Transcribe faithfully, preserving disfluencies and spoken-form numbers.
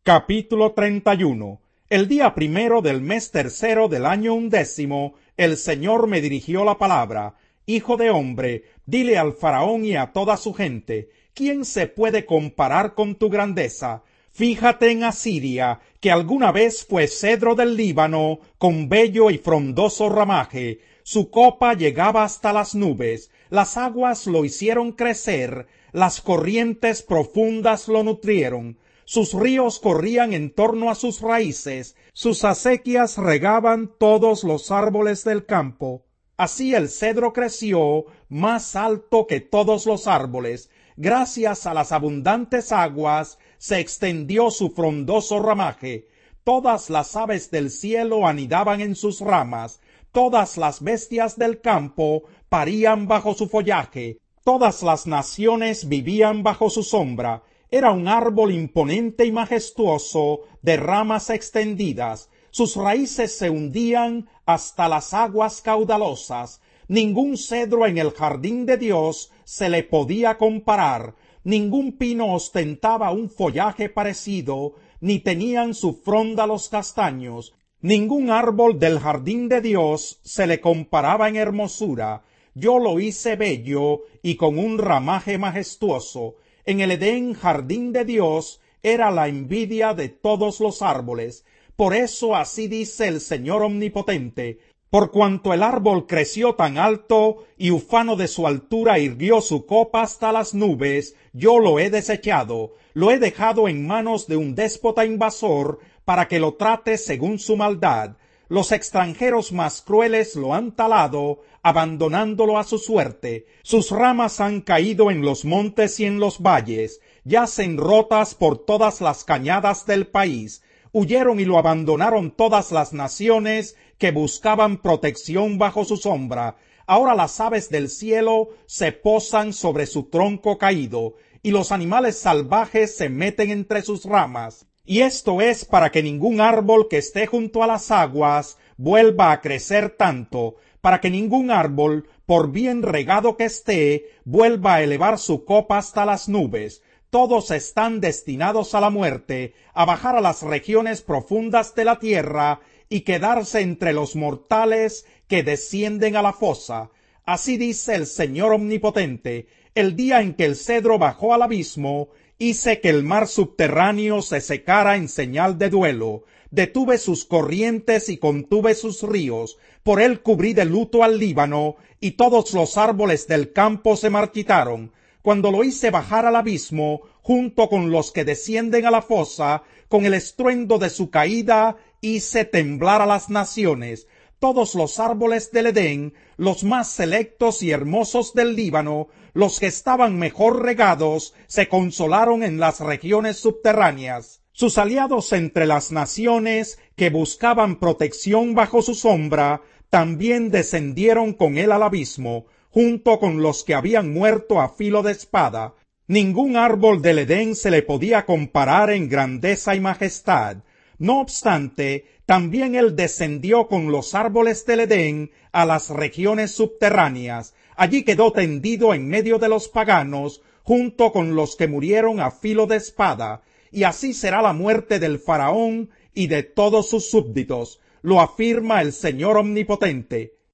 Capítulo treinta y uno. El día primero del mes tercero del año undécimo, el Señor me dirigió la palabra: Hijo de hombre, dile al faraón y a toda su gente: ¿quién se puede comparar con tu grandeza? Fíjate en Asiria, que alguna vez fue cedro del Líbano, con bello y frondoso ramaje. Su copa llegaba hasta las nubes, las aguas lo hicieron crecer, las corrientes profundas lo nutrieron. Sus ríos corrían en torno a sus raíces, sus acequias regaban todos los árboles del campo. Así el cedro creció más alto que todos los árboles. Gracias a las abundantes aguas se extendió su frondoso ramaje. Todas las aves del cielo anidaban en sus ramas, todas las bestias del campo parían bajo su follaje, todas las naciones vivían bajo su sombra. Era un árbol imponente y majestuoso, de ramas extendidas. Sus raíces se hundían hasta las aguas caudalosas. Ningún cedro en el jardín de Dios se le podía comparar. Ningún pino ostentaba un follaje parecido, ni tenían su fronda los castaños. Ningún árbol del jardín de Dios se le comparaba en hermosura. Yo lo hice bello y con un ramaje majestuoso. En el Edén, jardín de Dios, era la envidia de todos los árboles. Por eso así dice el Señor Omnipotente: por cuanto el árbol creció tan alto, y ufano de su altura irguió su copa hasta las nubes, yo lo he desechado, lo he dejado en manos de un déspota invasor, para que lo trate según su maldad. Los extranjeros más crueles lo han talado, abandonándolo a su suerte. Sus ramas han caído en los montes y en los valles, yacen rotas por todas las cañadas del país. Huyeron y lo abandonaron todas las naciones que buscaban protección bajo su sombra. Ahora las aves del cielo se posan sobre su tronco caído, y los animales salvajes se meten entre sus ramas. Y esto es para que ningún árbol que esté junto a las aguas vuelva a crecer tanto, para que ningún árbol, por bien regado que esté, vuelva a elevar su copa hasta las nubes. Todos están destinados a la muerte, a bajar a las regiones profundas de la tierra y quedarse entre los mortales que descienden a la fosa. Así dice el Señor Omnipotente: el día en que el cedro bajó al abismo, hice que el mar subterráneo se secara en señal de duelo. Detuve sus corrientes y contuve sus ríos. Por él cubrí de luto al Líbano, y todos los árboles del campo se marchitaron. Cuando lo hice bajar al abismo, junto con los que descienden a la fosa, con el estruendo de su caída hice temblar a las naciones. Todos los árboles del Edén, los más selectos y hermosos del Líbano, los que estaban mejor regados, se consolaron en las regiones subterráneas. Sus aliados entre las naciones, que buscaban protección bajo su sombra, también descendieron con él al abismo, junto con los que habían muerto a filo de espada. Ningún árbol del Edén se le podía comparar en grandeza y majestad. No obstante, también él descendió con los árboles del Edén a las regiones subterráneas. Allí quedó tendido en medio de los paganos, junto con los que murieron a filo de espada. Y así será la muerte del faraón y de todos sus súbditos. Lo afirma el Señor Omnipotente.